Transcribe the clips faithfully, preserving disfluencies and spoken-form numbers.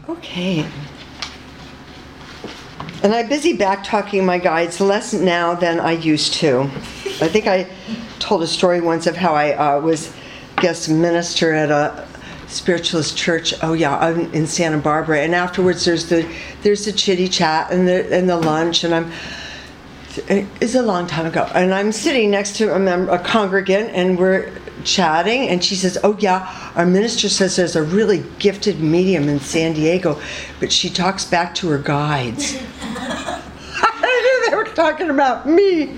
Okay. And I'm busy back talking my guides less now than I used to. I think I told a story once of how I uh, was guest minister at a spiritualist church. Oh yeah, in Santa Barbara. And afterwards, there's the there's the chitty chat and the and the lunch. And I'm it's a long time ago. And I'm sitting next to a member, a congregant, and we're chatting. And she says, "Oh yeah, our minister says there's a really gifted medium in San Diego, but she talks back to her guides." I knew they were talking about me.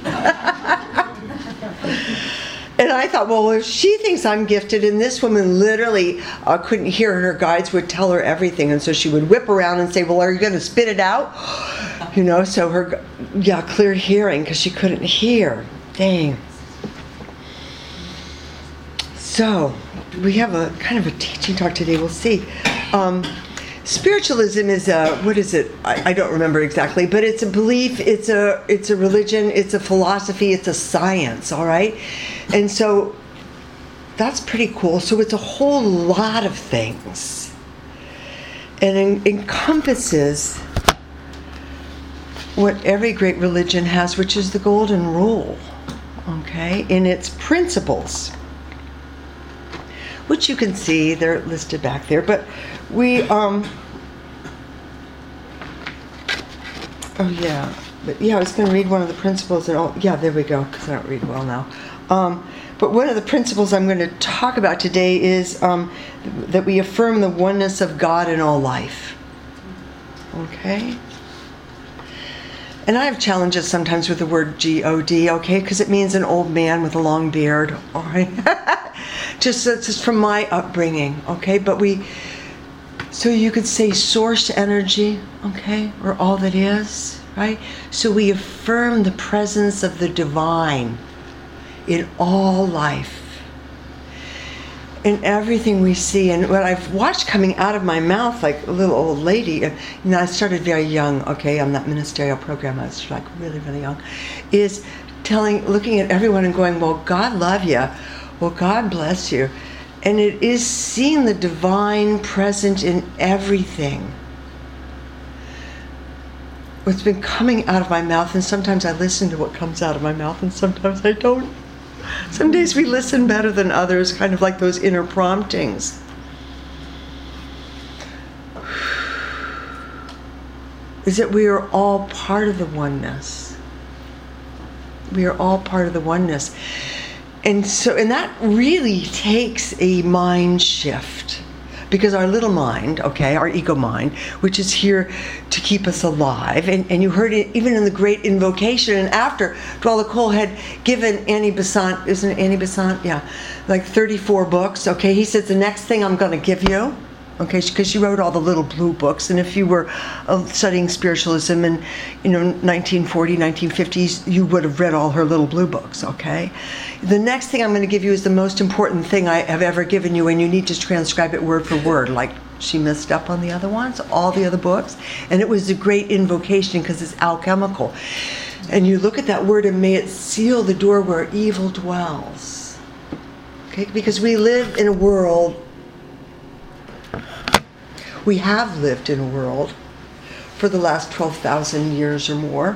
And I thought, well, if she thinks I'm gifted, and this woman literally uh, couldn't hear, and her guides would tell her everything, and so she would whip around and say, well, are you going to spit it out? You know, so her, yeah, clear hearing, because she couldn't hear. Dang. So, we have a kind of a teaching talk today, we'll see. Um, Spiritualism is a, what is it? I, I don't remember exactly, but it's a belief, it's a it's a religion, it's a philosophy, it's a science, all right? And so that's pretty cool. So it's a whole lot of things. And it encompasses what every great religion has, which is the golden rule, okay, in its principles, which you can see, they're listed back there. But we, um, oh yeah, but yeah, I was going to read one of the principles, and oh, yeah, there we go, because I don't read well now. Um, but one of the principles I'm going to talk about today is um, that we affirm the oneness of God in all life. Okay? And I have challenges sometimes with the word G O D, okay, because it means an old man with a long beard, all right? just, that's just from my upbringing, okay? But we... So you could say source energy, okay, or all that is, right? So we affirm the presence of the divine in all life, in everything we see. And what I've watched coming out of my mouth, like a little old lady, and you know, I started very young, okay, on that ministerial program, I was like really, really young, is telling, looking at everyone and going, well, God love you, well, God bless you. And it is seeing the divine present in everything. What's been coming out of my mouth, and sometimes I listen to what comes out of my mouth, and sometimes I don't. Some days we listen better than others, kind of like those inner promptings. Is that we are all part of the oneness. We are all part of the oneness. And so, and that really takes a mind shift, because our little mind, okay, our ego mind, which is here to keep us alive, and, and you heard it even in the great invocation, and after Dwala Cole had given Annie Besant, isn't it Annie Besant? Yeah, like thirty-four books, okay, he said, the next thing I'm going to give you, okay, because she wrote all the little blue books, and if you were uh, studying spiritualism in, you know, nineteen forty, nineteen fifties, you would have read all her little blue books, okay? The next thing I'm going to give you is the most important thing I have ever given you, and you need to transcribe it word for word, like she messed up on the other ones, all the other books. And it was a great invocation because it's alchemical. And you look at that word, and may it seal the door where evil dwells. Okay? Because we live in a world, we have lived in a world for the last twelve thousand years or more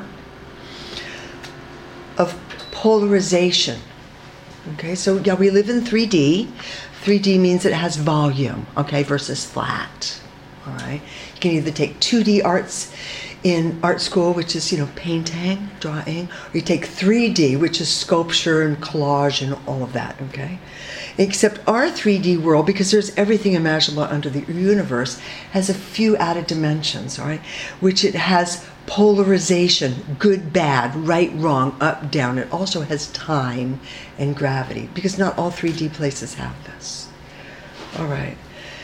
of polarization. Okay, so yeah, we live in three D. three D means it has volume, okay, versus flat. All right, you can either take two D arts in art school, which is, you know, painting, drawing, or you take three D, which is sculpture and collage and all of that, okay? Except our three D world, because there's everything imaginable under the universe, has a few added dimensions, all right? Which it has polarization, good, bad, right, wrong, up, down. It also has time and gravity, because not all three D places have this. All right.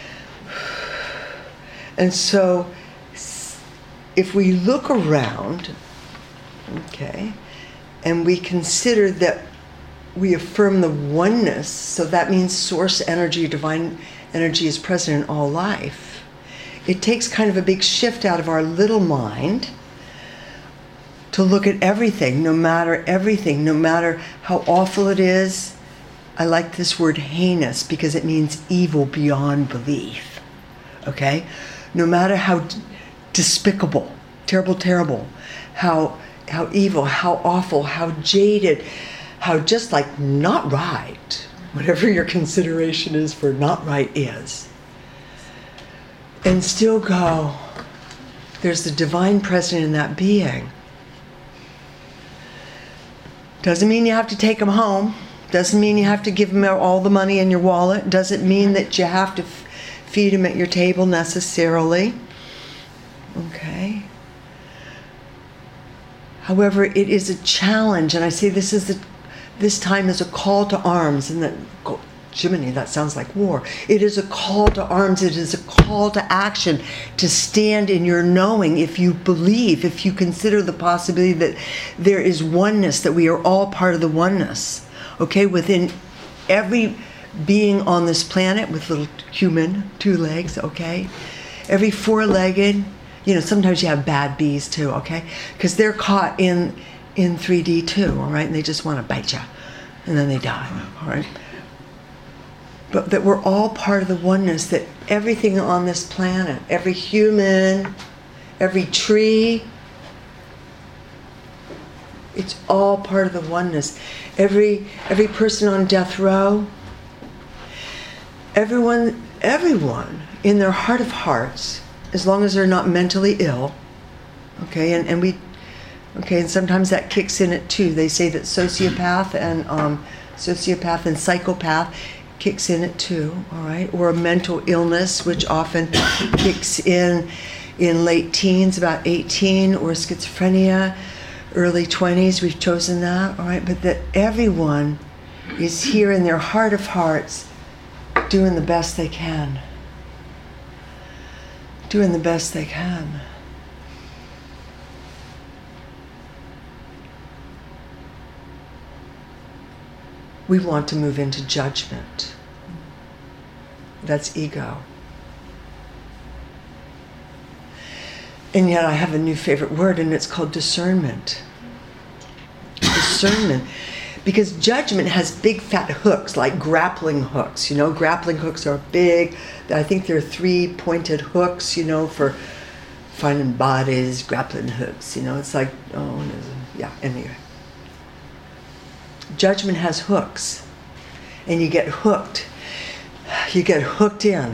And so, if we look around, okay, and we consider that we affirm the oneness, so that means source energy, divine energy is present in all life. It takes kind of a big shift out of our little mind to look at everything, no matter everything, no matter how awful it is. I like this word heinous because it means evil beyond belief, okay? no matter how d- despicable, terrible, terrible, how how evil, how awful, how jaded, how just like not right, whatever your consideration is for not right is, and still go, there's the divine present in that being. Doesn't mean you have to take them home. Doesn't mean you have to give them all the money in your wallet. Doesn't mean that you have to f- feed them at your table necessarily. Okay. However, it is a challenge, and I say this is the, this time is a call to arms, and that, Jiminy, that sounds like war. It is a call to arms. It is a call to action, to stand in your knowing. If you believe, if you consider the possibility that there is oneness, that we are all part of the oneness, okay, within every being on this planet with little human, two legs, okay, every four-legged, you know, sometimes you have bad bees too, okay, because they're caught in in three D too, all right, and they just want to bite you, and then they die, all right. But that we're all part of the oneness, that everything on this planet, every human, every tree, it's all part of the oneness. Every every person on death row, everyone, everyone in their heart of hearts, as long as they're not mentally ill, okay, and, and we, okay, and sometimes that kicks in it too. They say that sociopath and um, sociopath and psychopath kicks in it too, all right? Or a mental illness, which often kicks in in late teens, about eighteen, or schizophrenia, early twenties, we've chosen that, all right? But that everyone is here in their heart of hearts doing the best they can. Doing the best they can. We want to move into judgment. That's ego. And yet I have a new favorite word, and it's called discernment. Discernment. Because judgment has big fat hooks, like grappling hooks. You know, grappling hooks are big. I think there are three pointed hooks, you know, for finding bodies, grappling hooks. You know, it's like, oh, yeah, anyway. Judgment has hooks, and you get hooked. You get hooked in.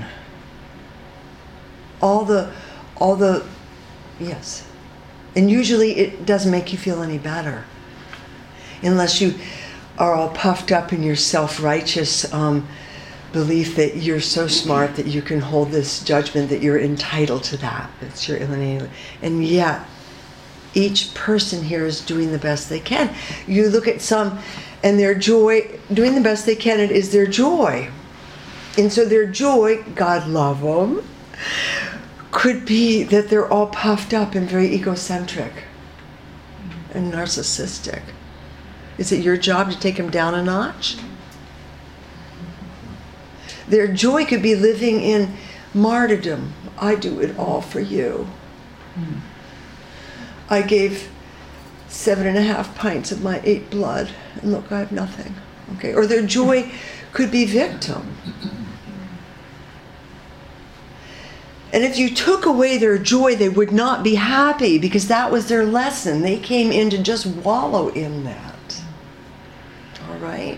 All the, all the, yes. And usually it doesn't make you feel any better. Unless you are all puffed up in your self-righteous um, belief that you're so smart that you can hold this judgment, that you're entitled to that. It's your inalienable. And yet, each person here is doing the best they can. You look at some, and their joy, doing the best they can, it is their joy. And so their joy, God love them, could be that they're all puffed up and very egocentric and narcissistic. Is it your job to take them down a notch? Their joy could be living in martyrdom. I do it all for you. Mm. I gave seven and a half pints of my eight blood, and look, I have nothing. Okay, or their joy could be victim. And if you took away their joy, they would not be happy, because that was their lesson. They came in to just wallow in that. All right?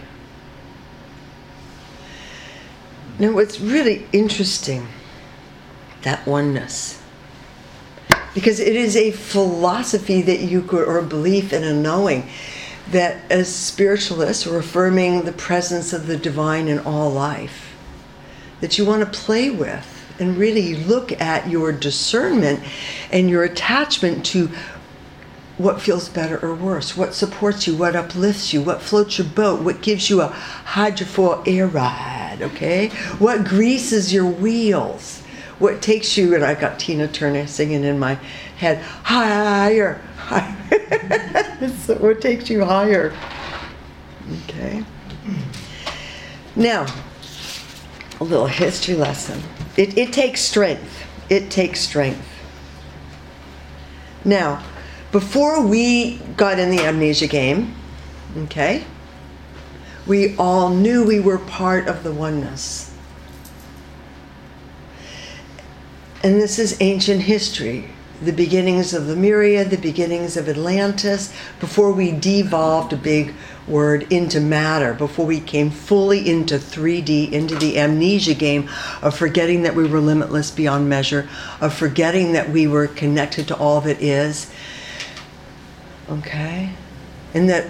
Now, what's really interesting, that oneness, because it is a philosophy that you could, or a belief and a knowing, that as spiritualists are affirming the presence of the divine in all life, that you want to play with and really look at your discernment and your attachment to what feels better or worse, what supports you, what uplifts you, what floats your boat, what gives you a hydrofoil air ride, okay? What greases your wheels, what takes you, and I got Tina Turner singing in my head, higher, higher. So what takes you higher, okay? Now, a little history lesson. It, it takes strength. It takes strength. Now, before we got in the amnesia game, okay, we all knew we were part of the oneness. And this is ancient history. The beginnings of Lemuria, the beginnings of Atlantis, before we devolved a big word into matter, before we came fully into three D, into the amnesia game of forgetting that we were limitless beyond measure, of forgetting that we were connected to all that is. Okay? And that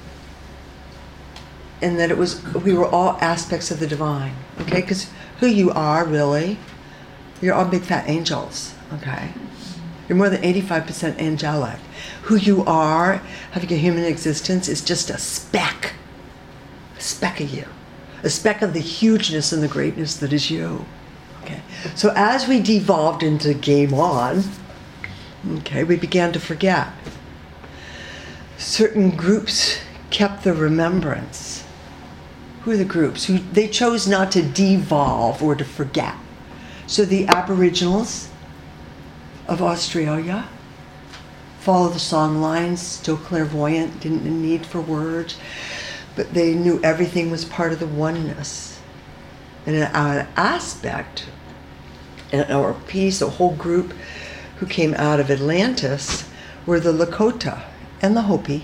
and that it was, we were all aspects of the divine. Okay? Because who you are, really, you're all big fat angels. Okay? You're more than eighty-five percent angelic. Who you are, having a human existence, is just a speck. A speck of you. A speck of the hugeness and the greatness that is you. Okay. So as we devolved into game on, okay, we began to forget. Certain groups kept the remembrance. Who are the groups? Who they chose not to devolve or to forget. So the Aboriginals of Australia follow the song lines, still clairvoyant, didn't need for words, but they knew everything was part of the oneness. And in our aspect, in our piece, a whole group who came out of Atlantis were the Lakota and the Hopi.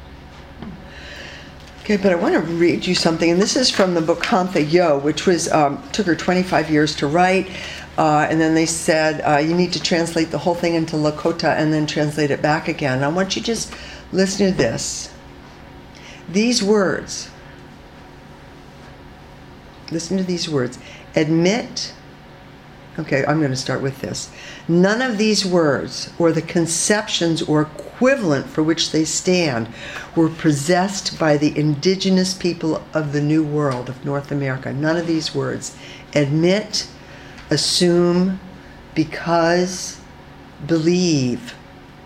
Okay, but I want to read you something, and this is from the book Hantha Yo, which was um, took her twenty-five years to write. Uh, and then they said, uh, you need to translate the whole thing into Lakota and then translate it back again. And I want you to just listen to this. These words, listen to these words. Admit, okay, I'm going to start with this. None of these words, or the conceptions or equivalent for which they stand, were possessed by the indigenous people of the New World, of North America. None of these words. Admit, assume, because, believe,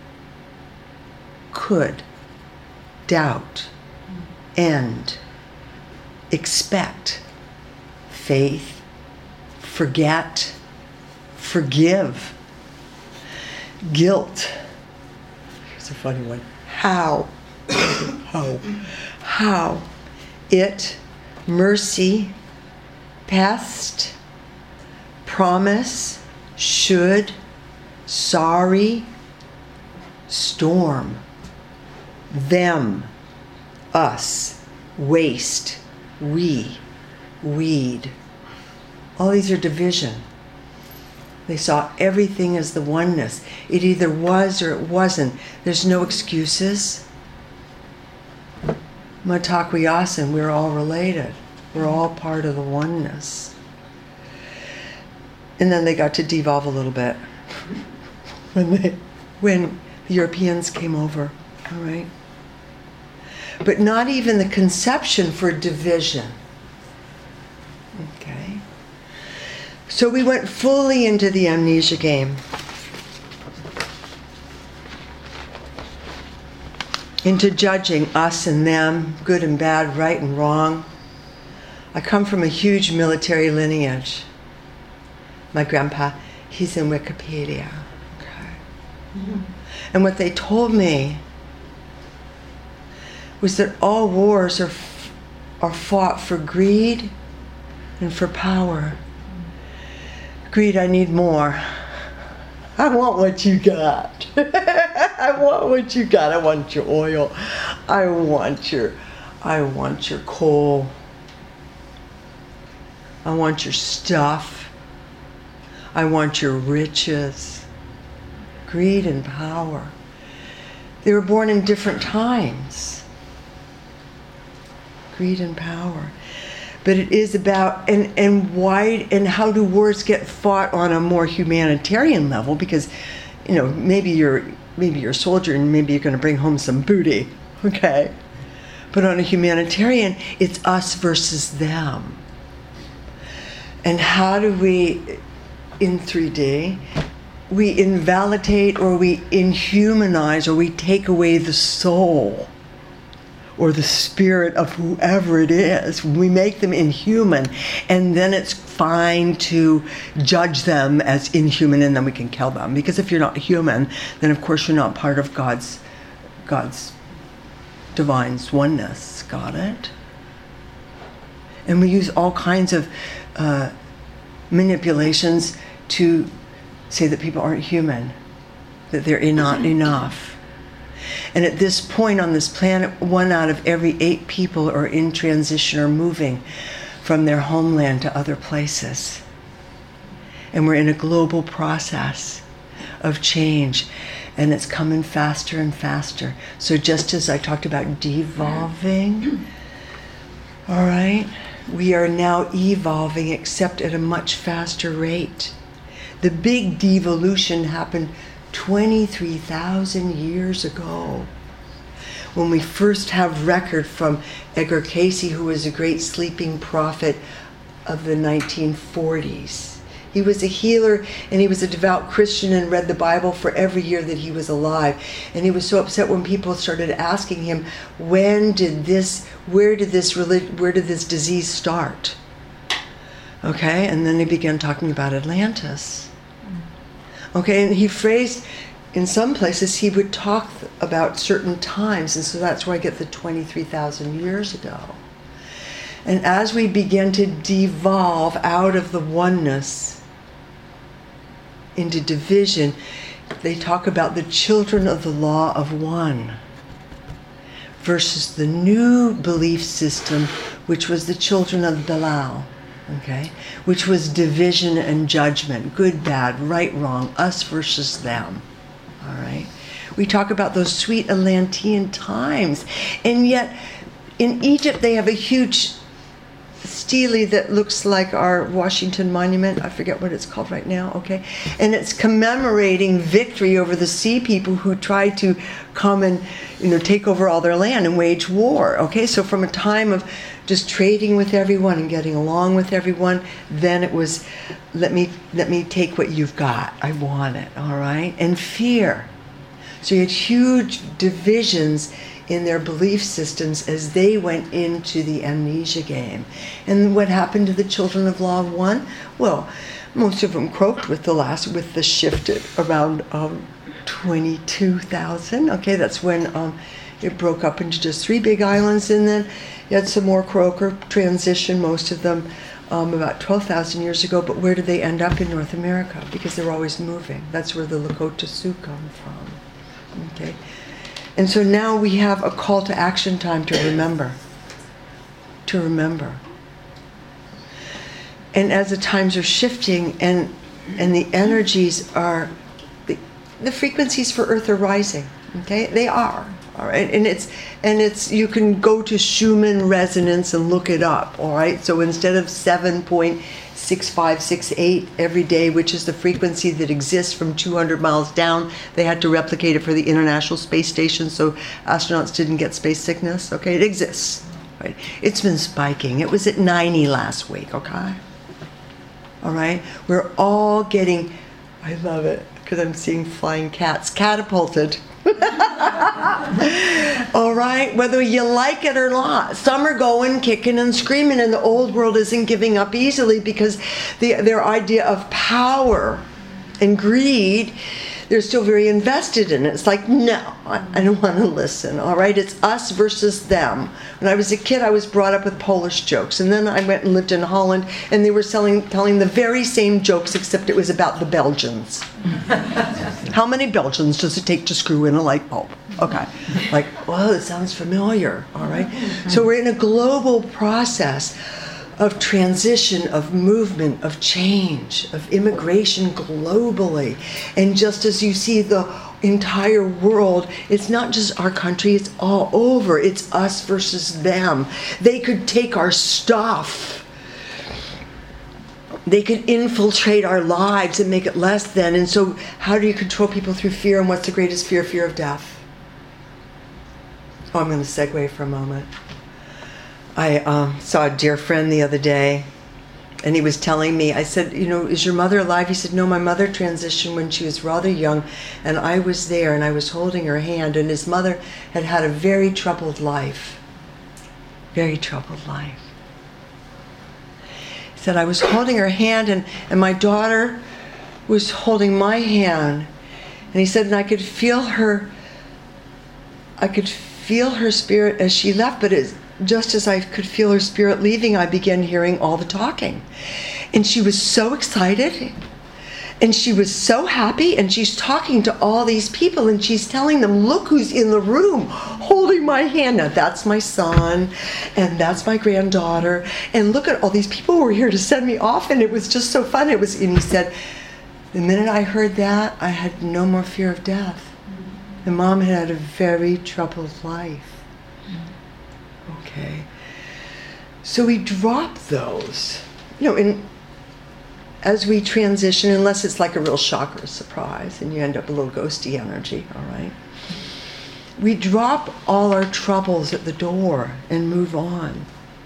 could, doubt, end, expect, faith, forget, forgive, guilt. Here's a funny one. How? How? How? It, mercy, past, promise, should, sorry, storm, them, us, waste, we, weed. All these are division. They saw everything as the oneness. It either was or it wasn't. There's no excuses. Mitakuye, we're all related. We're all part of the oneness. And then they got to devolve a little bit when they, when the Europeans came over, all right? But not even the conception for division, okay? So we went fully into the amnesia game. Into judging us and them, good and bad, right and wrong. I come from a huge military lineage. My grandpa, he's in Wikipedia. Okay. Mm-hmm. And what they told me was that all wars are are fought for greed and for power. Greed, I need more. I want what you got. I want what you got. I want your oil. I want your I want your coal. I want your stuff. I want your riches. Greed and power. They were born in different times. Greed and power. But it is about, and, and why, and how do wars get fought on a more humanitarian level? Because, you know, maybe you're, maybe you're a soldier and maybe you're going to bring home some booty, okay? But on a humanitarian, it's us versus them. And how do we, in three D, we invalidate or we inhumanize or we take away the soul or the spirit of whoever it is. We make them inhuman, and then it's fine to judge them as inhuman, and then we can kill them. Because if you're not human, then of course you're not part of God's God's divine oneness. Got it? And we use all kinds of uh, manipulations to say that people aren't human, that they're not enough. And at this point on this planet, one out of every eight people are in transition or moving from their homeland to other places. And we're in a global process of change, and it's coming faster and faster. So just as I talked about devolving, all right, we are now evolving, except at a much faster rate. The big devolution happened twenty-three thousand years ago, when we first have record from Edgar Cayce, who was a great sleeping prophet of the nineteen forties. He was a healer, and he was a devout Christian and read the Bible for every year that he was alive. And he was so upset when people started asking him, when did this, where did this relig- where did this disease start? Okay, and then he began talking about Atlantis. Okay, and he phrased, in some places, he would talk about certain times, and so that's where I get the twenty-three thousand years ago. And as we begin to devolve out of the oneness into division, they talk about the children of the law of one versus the new belief system, which was the children of Belial, okay, which was division and judgment, good, bad, right, wrong, us versus them, all right? We talk about those sweet Atlantean times, and yet in Egypt they have a huge stele that looks like our Washington Monument. I forget what it's called right now, okay? And it's commemorating victory over the sea people who tried to come and, you know, take over all their land and wage war, okay? So from a time of just trading with everyone and getting along with everyone, then it was, let me, let me take what you've got. I want it, all right? And fear. So you had huge divisions in their belief systems as they went into the amnesia game. And what happened to the children of Law One? Well, most of them croaked with the last, with the shift at around um, twenty-two thousand. Okay, that's when um, it broke up into just three big islands, and then you had some more croaker transition, most of them um, about twelve thousand years ago. But where did they end up in North America? Because they're always moving. That's where the Lakota Sioux come from. Okay. And so now we have a call to action time to remember. To remember. And as the times are shifting and and the energies are, the, the frequencies for Earth are rising. Okay? They are. All right? And it's, and it's, you can go to Schumann resonance and look it up. All right? So instead of seven point six five six eight every day, which is the frequency that exists from two hundred miles down. They had to replicate it for the International Space Station so astronauts didn't get space sickness. Okay, it exists. Right? It's been spiking. It was at ninety last week, okay? All right? We're all getting, I love it, because I'm seeing flying cats, catapulted. All right, whether you like it or not, some are going kicking and screaming, and the old world isn't giving up easily because the, their idea of power and greed, they're still very invested in it. It's like, no, I, I don't want to listen. All right, it's us versus them. When I was a kid, I was brought up with Polish jokes, and then I went and lived in Holland, and they were selling, telling the very same jokes, except it was about the Belgians. How many Belgians does it take to screw in a light bulb? Okay, like, well, it sounds familiar. All right, so we're in a global process of transition, of movement, of change, of immigration globally. And just as you see the entire world, it's not just our country, it's all over. It's us versus them. They could take our stuff. They could infiltrate our lives and make it less than. And so how do you control people through fear? And what's the greatest fear? Fear of death. Oh, I'm going to segue for a moment. I um, saw a dear friend the other day, and he was telling me, I said, you know, is your mother alive? He said, no, my mother transitioned when she was rather young, and I was there, and I was holding her hand, and his mother had had a very troubled life. Very troubled life. He said, I was holding her hand, and, and my daughter was holding my hand, and he said, and I could feel her, I could feel her spirit as she left, but it's, just as I could feel her spirit leaving, I began hearing all the talking. And she was so excited. And she was so happy, and she's talking to all these people, and she's telling them, look who's in the room holding my hand. Now, that's my son, and that's my granddaughter, and look at all these people who were here to send me off, and it was just so fun. It was, and he said, the minute I heard that, I had no more fear of death. And Mom had had a very troubled life. Okay. So we drop those, you know, in as we transition, unless it's like a real shock or surprise, and you end up a little ghosty energy, all right? We drop all our troubles at the door and move on.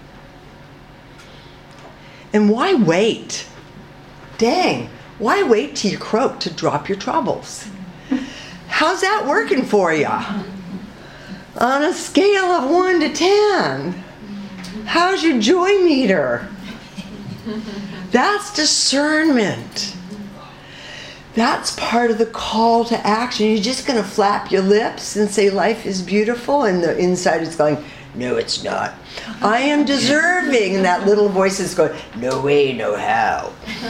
And why wait? Dang, why wait till you croak to drop your troubles? How's that working for you? On a scale of one to ten, how's your joy meter? That's discernment. That's part of the call to action. You're just going to flap your lips and say life is beautiful, and the inside is going, no, it's not. I am deserving, and that little voice is going, no way, no how.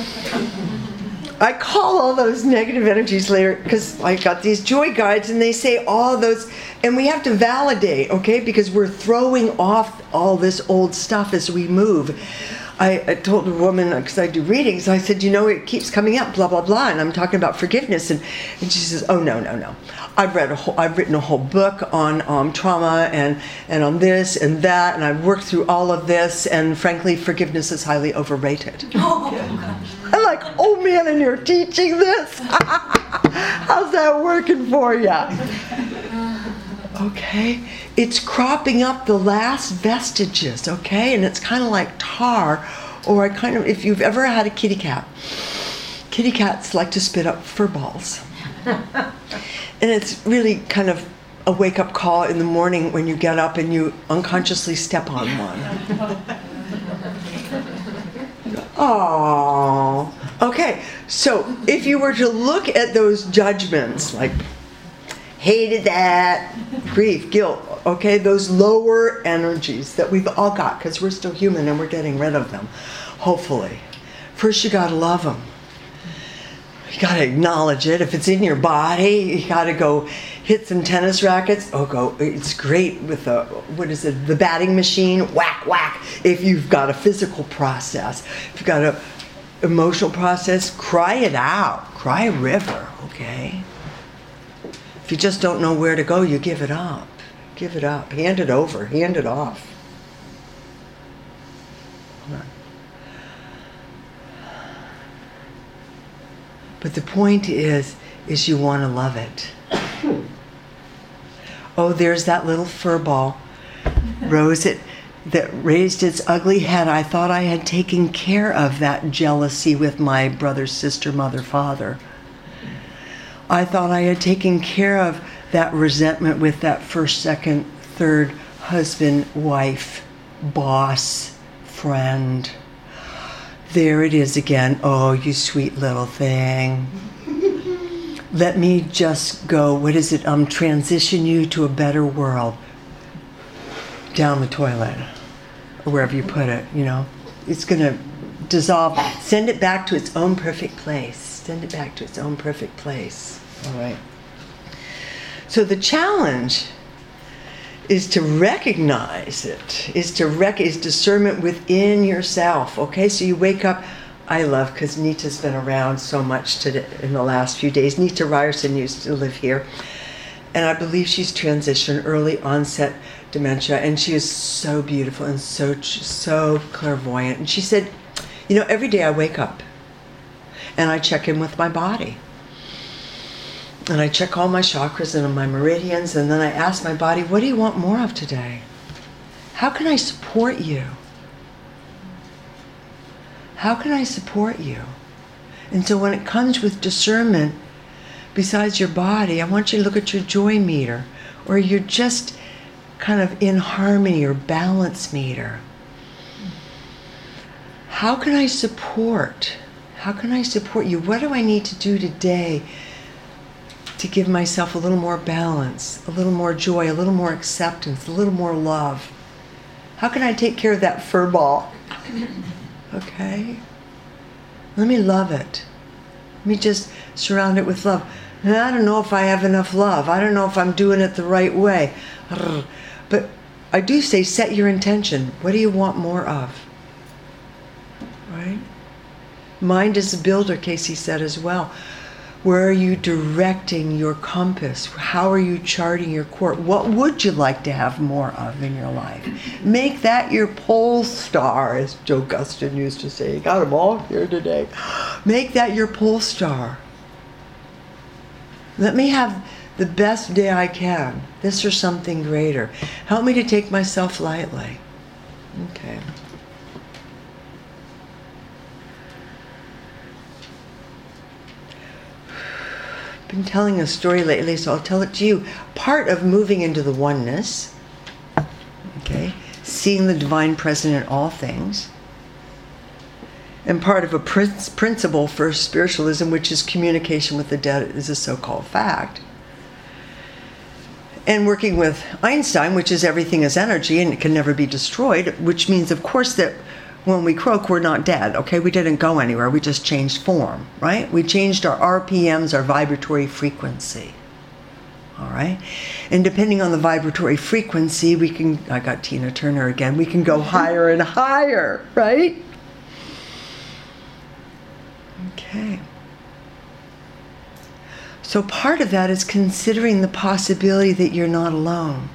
I call all those negative energies later, because I got these joy guides, and they say all those, and we have to validate, okay, because we're throwing off all this old stuff as we move. I, I told a woman, because I do readings, I said, you know, it keeps coming up, blah, blah, blah, and I'm talking about forgiveness, and, and she says, oh, no, no, no. I've read a whole, I've written a whole book on um, trauma and, and on this and that, and I've worked through all of this, and frankly, forgiveness is highly overrated. Oh, I'm like, oh man, and you're teaching this? How's that working for you? Okay, it's cropping up the last vestiges, okay, and it's kind of like tar, or I kind of, if you've ever had a kitty cat, kitty cats like to spit up fur balls, and it's really kind of a wake-up call in the morning when you get up and you unconsciously step on one. Oh, okay, so if you were to look at those judgments, like hated that, grief, guilt, okay, those lower energies that we've all got, because we're still human and we're getting rid of them, hopefully. First, you got to love them. You got to acknowledge it. If it's in your body, you got to go hit some tennis rackets. Oh, go! It's great with the, what is it, the batting machine, whack, whack. If you've got a physical process, if you've got a emotional process, cry it out. Cry a river, okay? If you just don't know where to go, you give it up. Give it up. Hand it over. Hand it off. But the point is, is you want to love it. Oh, there's that little fur ball. Rose it, that raised its ugly head. I thought I had taken care of that jealousy with my brother, sister, mother, father. I thought I had taken care of that resentment with that first, second, third husband, wife, boss, friend. There it is again. Oh, you sweet little thing. Let me just go, what is it, um, transition you to a better world. Down the toilet, or wherever you put it, you know. It's going to dissolve. Send it back to its own perfect place. Send it back to its own perfect place. All right. So the challenge is to recognize it, is to rec- is discernment within yourself. Okay, so you wake up. I love, because Nita's been around so much today in the last few days. Nita Ryerson used to live here, and I believe she's transitioned early onset dementia, and she is so beautiful and so so clairvoyant. And she said, you know, every day I wake up and I check in with my body. And I check all my chakras and my meridians, and then I ask my body, what do you want more of today? How can I support you? How can I support you? And so when it comes with discernment, besides your body, I want you to look at your joy meter, or you're just kind of in harmony or balance meter. How can I support? How can I support you? What do I need to do today to give myself a little more balance, a little more joy, a little more acceptance, a little more love? How can I take care of that fur ball? Okay? Let me love it. Let me just surround it with love. And I don't know if I have enough love. I don't know if I'm doing it the right way. But I do say set your intention. What do you want more of? Right? Mind is a builder, Casey said as well. Where are you directing your compass? How are you charting your course? What would you like to have more of in your life? Make that your pole star, as Joe Guston used to say. Got them all here today. Make that your pole star. Let me have the best day I can. This or something greater. Help me to take myself lightly. Okay. Been telling a story lately, so I'll tell it to you. Part of moving into the oneness, okay, seeing the divine present in all things, and part of a prin- principle for spiritualism, which is communication with the dead, is a so-called fact. And working with Einstein, which is everything is energy and it can never be destroyed, which means, of course, that when we croak, we're not dead, okay? We didn't go anywhere. We just changed form, right? We changed our R P Ms, our vibratory frequency, all right? And depending on the vibratory frequency, we can, I got Tina Turner again, we can go higher and higher, right? Okay. So part of that is considering the possibility that you're not alone.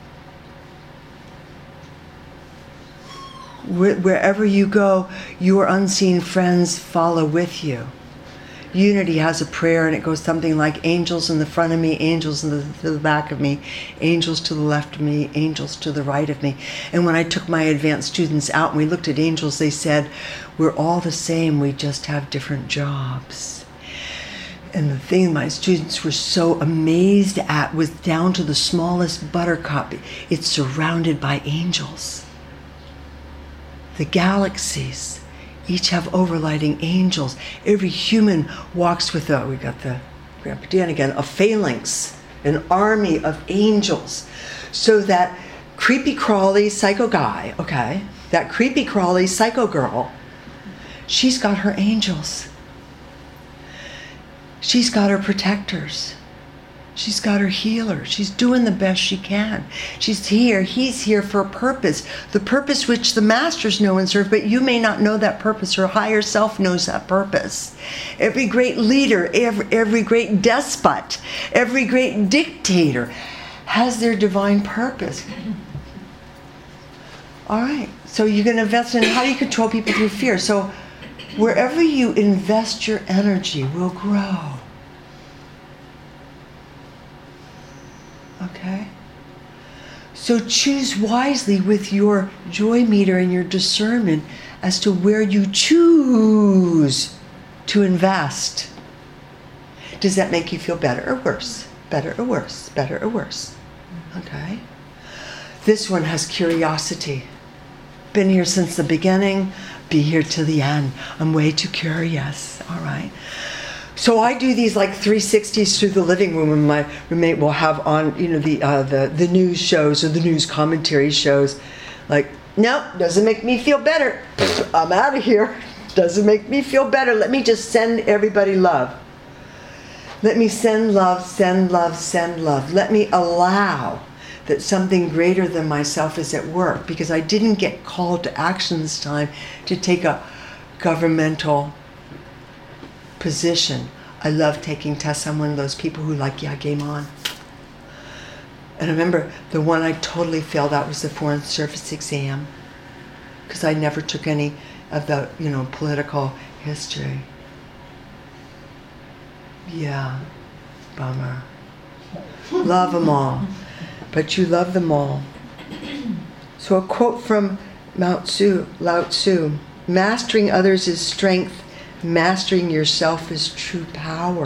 Wherever you go, your unseen friends follow with you. Unity has a prayer, and it goes something like, angels in the front of me, angels in the, to the back of me, angels to the left of me, angels to the right of me. And when I took my advanced students out and we looked at angels, they said, we're all the same, we just have different jobs. And the thing my students were so amazed at was down to the smallest buttercup. It's surrounded by angels. The galaxies each have overlighting angels. Every human walks with a, we got the Grandpa Dan again, a phalanx, an army of angels. So that creepy crawly psycho guy, okay, that creepy crawly psycho girl, she's got her angels. She's got her protectors. She's got her healer. She's doing the best she can. She's here. He's here for a purpose. The purpose which the masters know and serve, but you may not know that purpose. Her higher self knows that purpose. Every great leader, every, every great despot, every great dictator has their divine purpose. All right. So you're going to invest in how do you control people through fear. So wherever you invest your energy will grow. Okay? So choose wisely with your joy meter and your discernment as to where you choose to invest. Does that make you feel better or worse? Better or worse? Better or worse? Okay? This one has curiosity. Been here since the beginning, be here till the end. I'm way too curious. All right? So I do these like three sixties through the living room, and my roommate will have on, you know, the uh, the the news shows or the news commentary shows. Like, nope, doesn't make me feel better. I'm out of here. Doesn't make me feel better. Let me just send everybody love. Let me send love, send love, send love. Let me allow that something greater than myself is at work, because I didn't get called to action this time to take a governmental position. I love taking tests. I'm one of those people who like, yeah, game on. And I remember the one I totally failed out was the Foreign Service exam, because I never took any of the, you know, political history. Yeah, bummer. Love them all, but you love them all. So a quote from Lao Tzu, Lao Tzu, mastering others is strength, mastering yourself is true power.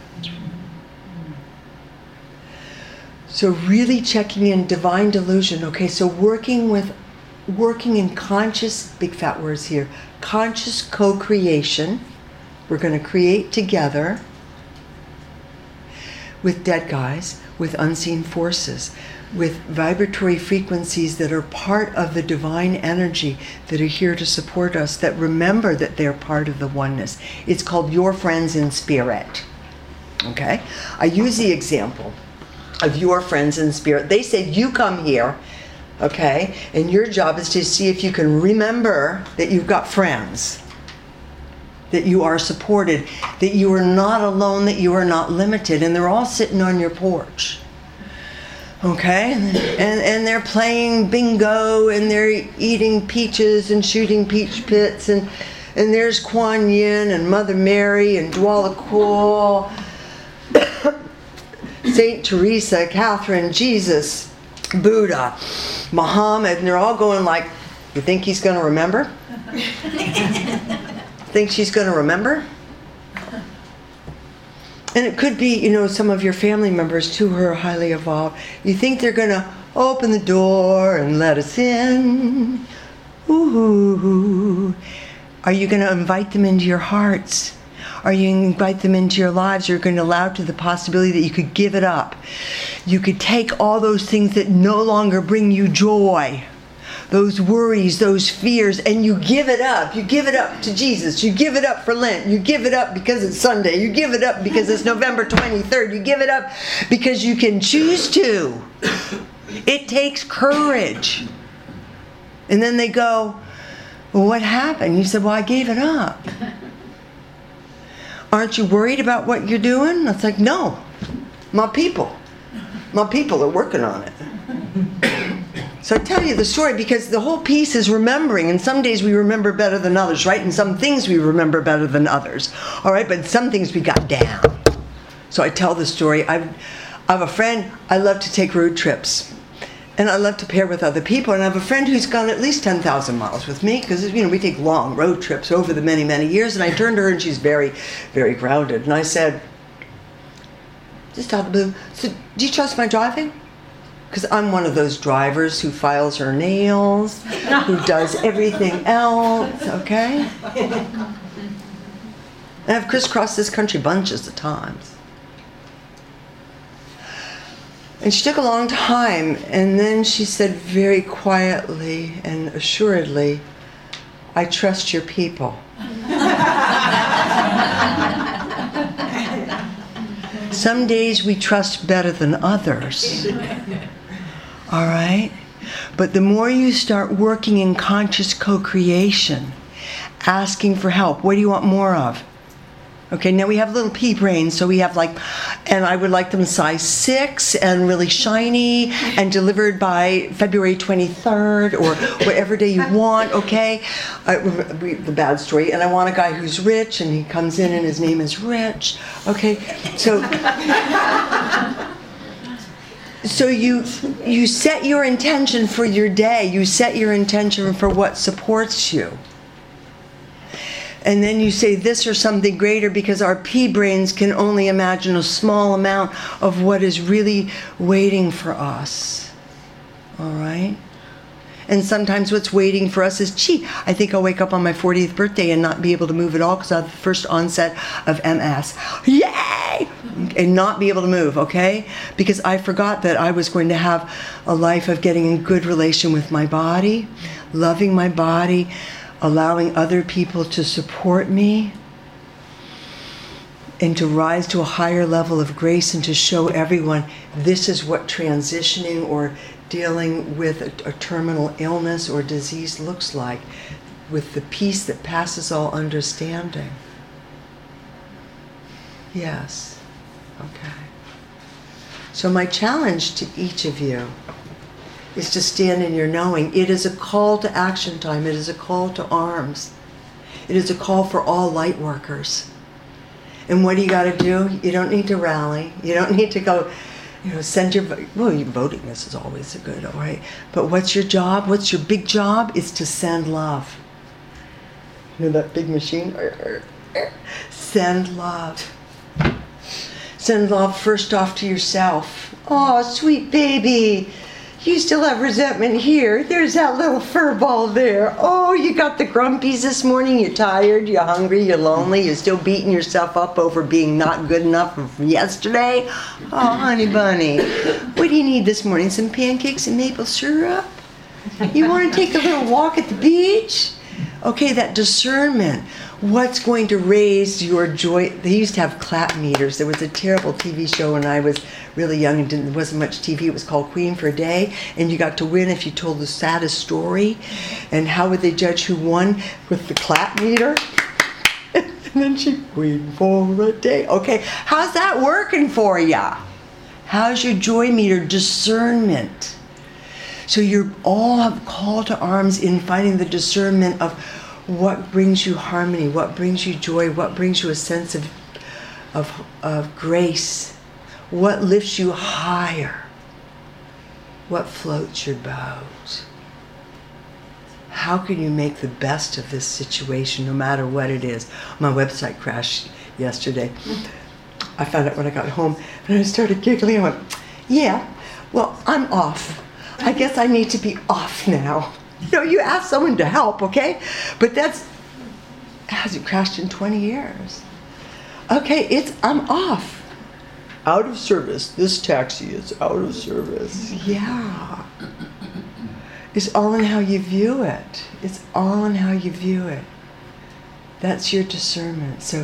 So really checking in divine delusion. Okay, so working with, working in conscious, big fat words here, conscious co-creation. We're going to create together. with dead guys, with unseen forces, with vibratory frequencies that are part of the divine energy that are here to support us, that remember that they're part of the oneness. It's called Your Friends in Spirit. Okay? I use the example of your friends in spirit. They said, you come here, okay, and your job is to see if you can remember that you've got friends, that you are supported, that you are not alone, that you are not limited, and they're all sitting on your porch. Okay, and, and and they're playing bingo, and they're eating peaches and shooting peach pits, and and there's Kuan Yin and Mother Mary and Dwala Kul, Saint Teresa, Catherine, Jesus, Buddha, Muhammad, and they're all going like, you think he's going to remember? Think she's going to remember? And it could be, you know, some of your family members too who are highly evolved. You think they're going to open the door and let us in? Ooh. Are you going to invite them into your hearts? Are you going to invite them into your lives? You're going to allow to the possibility that you could give it up. You could take all those things that no longer bring you joy, those worries, those fears, and you give it up. You give it up to Jesus. You give it up for Lent. You give it up because it's Sunday. You give it up because it's November twenty-third. You give it up because you can choose to. It takes courage. And then they go, well, what happened? You said, well, I gave it up. Aren't you worried about what you're doing? It's like, no, my people. My people are working on it. So I tell you the story because the whole piece is remembering, and some days we remember better than others, right? And some things we remember better than others, all right? But some things we got down. So I tell the story. I've, I have a friend, I love to take road trips, and I love to pair with other people, and I have a friend who's gone at least ten thousand miles with me, because, you know, we take long road trips over the many, many years, and I turned to her, and she's very, very grounded, and I said, just out of the blue, so do you trust my driving? Because I'm one of those drivers who files her nails, who does everything else, okay? And I've crisscrossed this country bunches of times. And she took a long time, and then she said very quietly and assuredly, I trust your people. Some days we trust better than others. All right? But the more you start working in conscious co-creation, asking for help, what do you want more of? Okay, now we have little pea brains, so we have like, and I would like them size six and really shiny and delivered by February twenty-third or whatever day you want, okay? Uh, the bad story, and I want a guy who's rich, and he comes in and his name is Rich, okay? So, so you, you set your intention for your day, you set your intention for what supports you. And then you say this or something greater, because our pea brains can only imagine a small amount of what is really waiting for us. All right? And sometimes what's waiting for us is, gee, I think I'll wake up on my fortieth birthday and not be able to move at all because I have the first onset of M S. Yay! And not be able to move, okay? Because I forgot that I was going to have a life of getting in good relation with my body, loving my body, allowing other people to support me, and to rise to a higher level of grace and to show everyone this is what transitioning or dealing with a, a terminal illness or disease looks like, with the peace that passes all understanding. Yes. Okay. So my challenge to each of you is to stand in your knowing. It is a call to action time. It is a call to arms. It is a call for all light workers. And what do you got to do? You don't need to rally. You don't need to go, you know, send your, well, your voting, this is always a good, all right. But what's your job? What's your big job? Is to send love. You know that big machine? Send love. Send love first off to yourself. Oh, sweet baby. You still have resentment here. There's that little fur ball there. Oh, you got the grumpies this morning. You're tired, you're hungry, you're lonely. You're still beating yourself up over being not good enough from yesterday. Oh, honey bunny, what do you need this morning? Some pancakes and maple syrup? You want to take a little walk at the beach? Okay, that discernment. What's going to raise your joy? They used to have clap meters. There was a terrible T V show when I was really young and didn't, there wasn't much T V. It was called Queen for a Day, and you got to win if you told the saddest story. And how would they judge who won? With the clap meter. And then she, Queen for a Day. Okay, how's that working for ya? How's your joy meter? Discernment. So you're all have call to arms in finding the discernment of what brings you harmony, what brings you joy, what brings you a sense of, of, of grace, what lifts you higher, what floats your boat. How can you make the best of this situation no matter what it is? My website crashed yesterday. I found out when I got home and I started giggling. I went, yeah, well, I'm off. I guess I need to be off now. You know, you ask someone to help, okay? But that's, hasn't crashed in twenty years. Okay, it's, I'm off. Out of service. This taxi is out of service. Yeah. It's all in how you view it. It's all in how you view it. That's your discernment. So,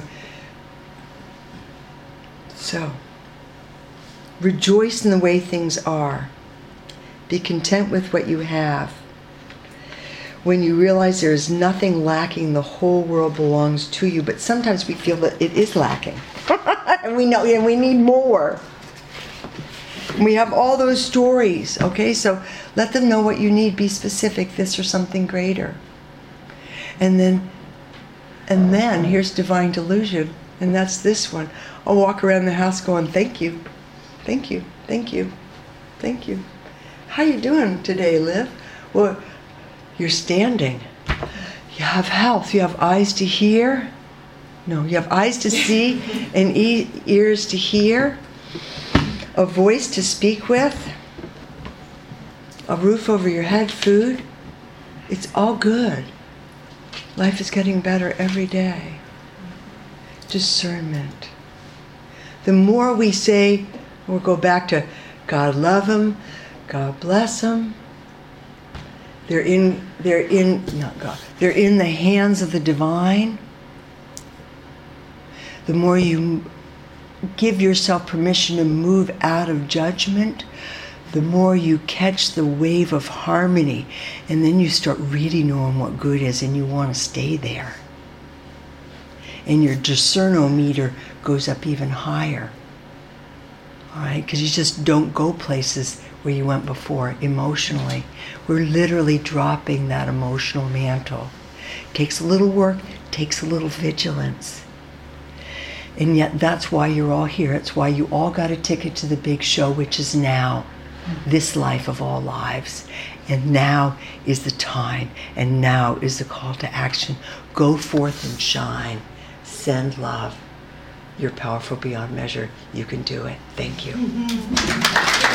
so, rejoice in the way things are. Be content with what you have. When you realize there is nothing lacking, the whole world belongs to you. But sometimes we feel that it is lacking. And we know, and we need more. And we have all those stories, okay? So let them know what you need. Be specific, this or something greater. And then, and then here's divine delusion. And that's this one. I'll walk around the house going, thank you, thank you, thank you, thank you. How you doing today, Liv? Well, you're standing. You have health. You have eyes to hear. No, you have eyes to see and e- ears to hear. A voice to speak with. A roof over your head, food. It's all good. Life is getting better every day. Discernment. The more we say, we'll go back to God love him, God bless them. They're in, they're in, not God, they're in the hands of the divine. The more you give yourself permission to move out of judgment, the more you catch the wave of harmony, and then you start really knowing what good is, and you want to stay there. And your discernometer goes up even higher. All right, because you just don't go places where you went before emotionally. We're literally dropping that emotional mantle. Takes a little work, takes a little vigilance. And yet that's why you're all here. It's why you all got a ticket to the big show, which is now, this life of all lives. And now is the time, and now is the call to action. Go forth and shine. Send love. You're powerful beyond measure. You can do it. Thank you. Mm-hmm.